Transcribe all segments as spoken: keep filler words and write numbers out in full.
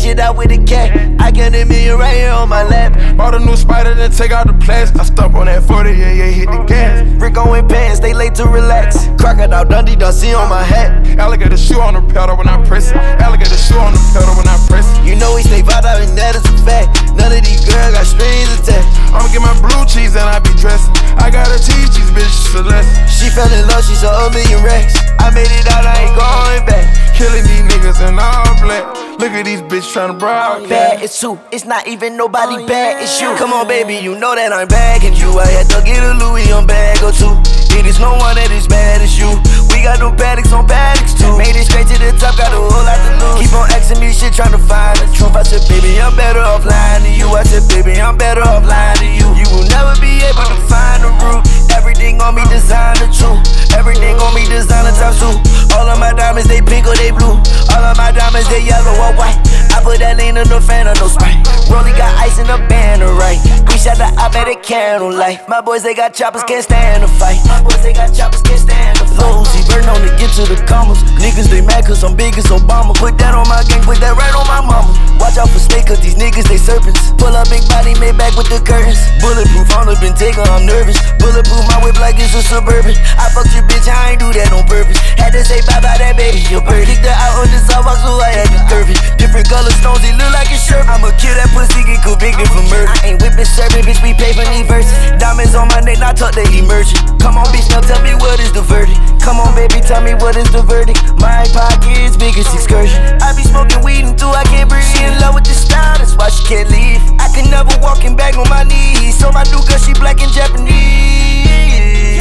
it out with a cat. I got a million right here on my lap. Bought a new spider, then take out the plastic. I stump on that forty, yeah, yeah, hit the gas. Rico in pants, they late to relax. Crocodile Dundee, Dusty on my hat. Alligator shoe on the pedal when I press it. Alligator shoe on the pedal when I press it. You know we stay vibe out and that is a fact. None of these girls got strings attached. I'ma get my blue cheese and I be dressing. I gotta teach these bitches a lesson. She fell in love, she saw a million racks. I made it out, I ain't going back. Killing these niggas in all black. Look at these bitches tryna broadcast. Bad, it's two, it's not even nobody bad, it's you. Come on baby, you know that I'm bagging you. I had to get a Louis on bag or two. It is no one that is bad as you. We got no paddocks on paddocks too. Made it straight to the top, got a whole lot to lose. Keep on asking me shit, tryna find the truth. I said baby, I'm better off lying to you. I said baby, I'm better off lying to you. You will never be able to find the root. Everything on me designer true. Everything on me designer top two. All of my diamonds, they pink or they blue. All of my diamonds, they yellow or white. I put that lean in the fan or no Sprite. Rolly got ice in the banner, right? We shot the op at a candlelight. My boys, they got choppers, can't stand a fight. My boys, they got choppers, can't stand a fight. Low Z, burn on to get to the commas. Niggas, they mad cause I'm big as Obama. Put that on my gang, put that right on my mama. Watch out for snake cause these niggas, they serpents. Pull up big body, made back with the curtains. Bulletproof, on the been taken, I'm nervous. Bulletproof, my whip like it's a Suburban. I fucked your bitch, I ain't do that on purpose. Had to say bye bye that baby, your bird. Kicked her out on the sidewalk, so I had to curve it. Different color stones, it look like a shirt. I'ma kill that pussy, get convicted for murder. I ain't whipping serving, bitch, we pay for these verses. Diamonds on my neck, not tuck the emergent. Come on, bitch, now tell me what is the verdict. Come on, baby, tell me what is the verdict. My pocket's biggest excursion. I be smoking weed until I can't breathe. She in love with the style, that's why she can't leave. I can never walking back on my knees. So my new girl, she black and Japanese.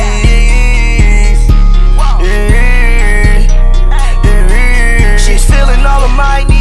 She's feeling all of my needs.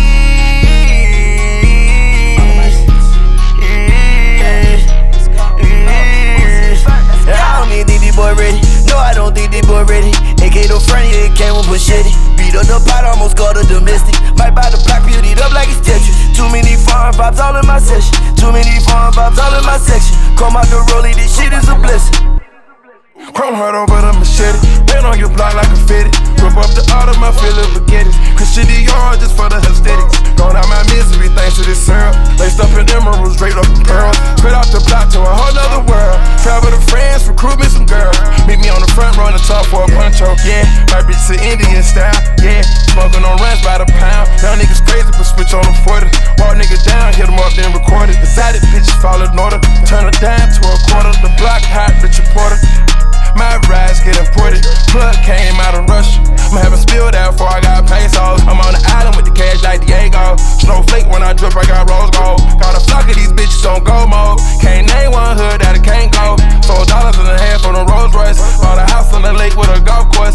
I don't even think this boy ready. No, I don't think this boy ready. A K the front, yeah, it came with machete. Beat up the pot, almost called a domestic. Might buy the block, build it up like it's Tetris. Too many foreign pops all in my session. Too many foreign pops all in my section. Come out the rollie, this shit is a blessing. Chrome heart over the machete. Been on your block like a fitted. Rip up the art of my feeling spaghetti. Christian Dior just for the aesthetics. Gone out my misery thanks to this syrup. Laced up in emeralds, draped up in pearls. Spread out the block to a whole nother world. Travel to France, recruit me some girls. Meet me on the front, run the top for a poncho. Yeah, my bitch to Indian style. Yeah, smoking on runs by the pound. Young niggas crazy, but switch on them forty. Walk nigga down, hit them up, then record it. Decided bitches fall in order. Turn a dime to a quarter. The block hot, Richard Porter. My rides get imported. Plug came out of Russia. I'm having spilled out before I got pesos. I'm on the island with the cash like Diego. Snowflake when I drip, I got rose gold. Got a flock of these bitches on go mode. Can't name one hood that it can't go. Sold dollars and a half on a Rolls Royce. Bought a house on the lake with a golf course.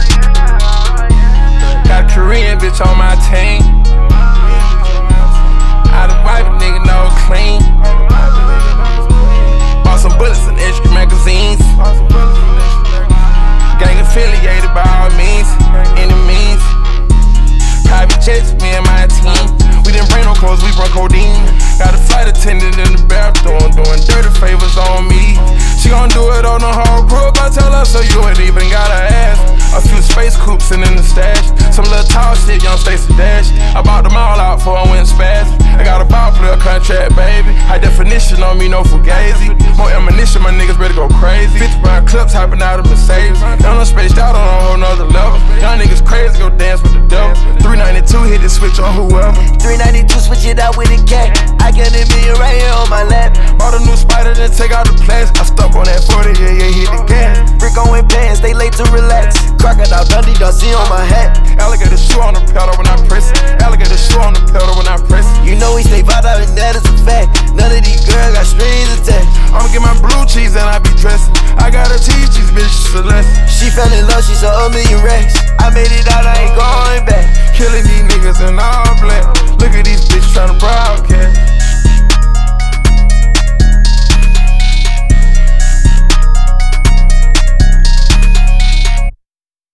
Got a Korean bitch on my team. Out of wife, nigga, no clean. Bought some bullets and extra magazines. Gang affiliated by all means, any means. Private jets, me and my team. We didn't bring no clothes, we brought codeine. Got a flight attendant in the bathroom doing dirty favors on me. She gon' do it on the whole group, I tell her so you ain't even gotta ask. A few space coupes and in the stash. Some little tall shit, young Stacey Dash. I bought them all out for I went spaz. I got a ball player contract, baby. High definition on me, no fugazi. More ammunition, my niggas ready to go crazy. fifty round clips hopping out of Mercedes. Y'all done spaced out on a whole nother level. Y'all niggas crazy, go dance with the devil. three ninety-two hit the switch on whoever. three ninety-two switch it out with a cat. I got a million right here on my lap. Bought a new spider, then take out the plastic. I stump on that forty, yeah, yeah, hit the gas. Rico in pants, they late to relax. Crocodile Dundee, Dusty on my hat. Alligator shoe on the pedal when I press it. Alligator shoe on the pedal when I press it. You know we stay vibe out and that is a fact. None of these girls got strings attached. I'ma get my blue cheese and I be dressing. I gotta teach these bitches a lesson. She fell in love, she saw a million racks. I made it out, I